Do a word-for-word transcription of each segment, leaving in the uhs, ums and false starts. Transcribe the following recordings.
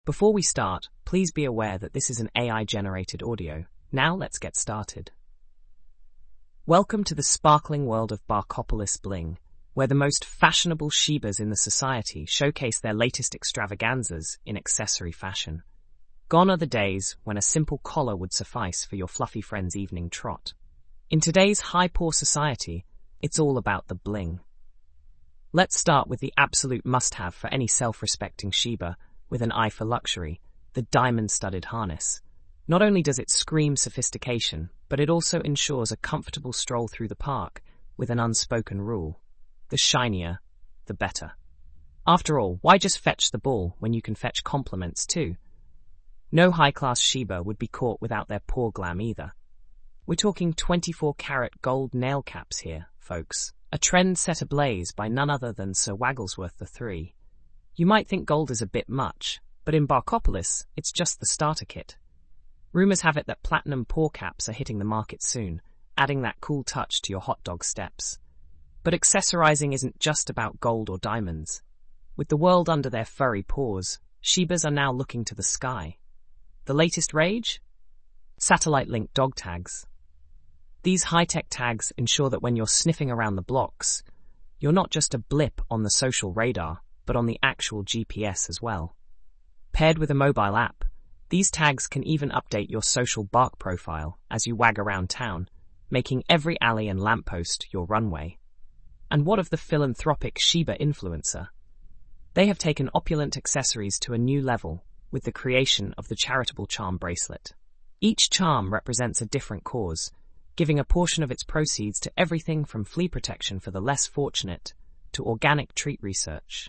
Before we start, please be aware that this is an A I-generated audio. Now let's get started. Welcome to the sparkling world of Barkopolis Bling, where the most fashionable Shibas in the society showcase their latest extravaganzas in accessory fashion. Gone are the days when a simple collar would suffice for your fluffy friend's evening trot. In today's high-poor society, it's all about the bling. Let's start with the absolute must-have for any self-respecting Shiba with an eye for luxury, the diamond-studded harness. Not only does it scream sophistication, but it also ensures a comfortable stroll through the park with an unspoken rule. The shinier, the better. After all, why just fetch the ball when you can fetch compliments too? No high-class Shiba would be caught without their poor glam either. We're talking twenty-four karat gold nail caps here, folks. A trend set ablaze by none other than Sir Wagglesworth the Three. You might think gold is a bit much, but in Barkopolis, it's just the starter kit. Rumours have it that platinum paw caps are hitting the market soon, adding that cool touch to your hot dog steps. But accessorizing isn't just about gold or diamonds. With the world under their furry paws, Shibas are now looking to the sky. The latest rage? Satellite-linked dog tags. These high-tech tags ensure that when you're sniffing around the blocks, you're not just a blip on the social radar, but on the actual G P S as well. Paired with a mobile app, these tags can even update your social bark profile as you wag around town, making every alley and lamppost your runway. And what of the philanthropic Shiba influencer? They have taken opulent accessories to a new level with the creation of the charitable charm bracelet. Each charm represents a different cause, giving a portion of its proceeds to everything from flea protection for the less fortunate to organic treat research.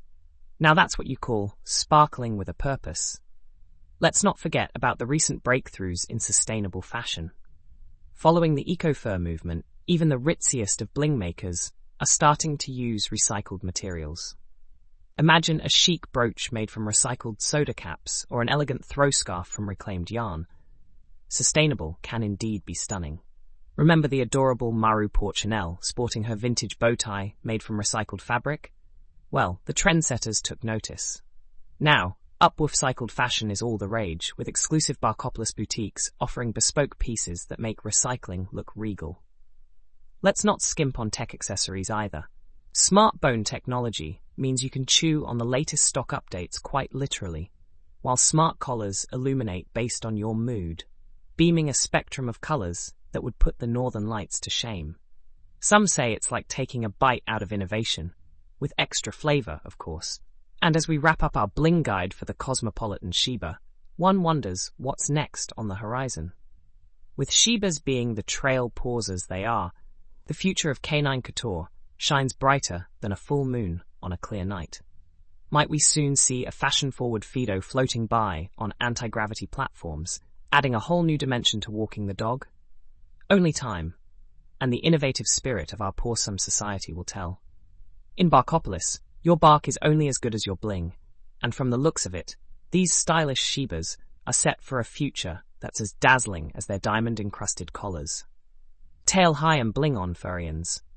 Now that's what you call sparkling with a purpose. Let's not forget about the recent breakthroughs in sustainable fashion. Following the eco-fur movement, even the ritziest of bling makers are starting to use recycled materials. Imagine a chic brooch made from recycled soda caps or an elegant throw scarf from reclaimed yarn. Sustainable can indeed be stunning. Remember the adorable Maru Porchinelle sporting her vintage bow tie made from recycled fabric? Well, the trendsetters took notice. Now, upcycled fashion is all the rage, with exclusive Barkopolis boutiques offering bespoke pieces that make recycling look regal. Let's not skimp on tech accessories either. Smart bone technology means you can chew on the latest stock updates quite literally, while smart collars illuminate based on your mood, beaming a spectrum of colors that would put the northern lights to shame. Some say it's like taking a bite out of innovation, with extra flavor, of course. And as we wrap up our bling guide for the cosmopolitan Shiba, one wonders what's next on the horizon. With Shibas being the trail pausers they are, the future of canine couture shines brighter than a full moon on a clear night. Might we soon see a fashion-forward Fido floating by on anti-gravity platforms, adding a whole new dimension to walking the dog? Only time, and the innovative spirit of our pawsome society will tell. In Barkopolis, your bark is only as good as your bling, and from the looks of it, these stylish Shibas are set for a future that's as dazzling as their diamond-encrusted collars. Tail high and bling on, furrians.